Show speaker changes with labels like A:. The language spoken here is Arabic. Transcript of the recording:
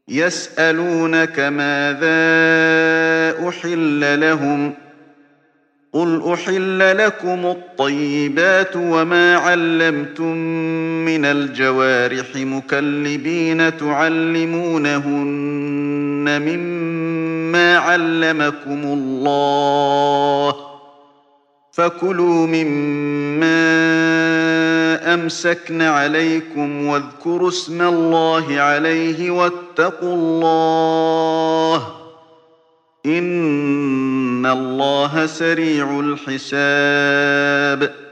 A: يسألونك ماذا أحل لهم قل أحل لكم الطيبات وما علمتم من الجوارح مكلبين تعلمونهن مما علمكم الله فكلوا مما أمسكن عليكم واذكروا اسم الله عليه واتقوا الله إن الله سريع الحساب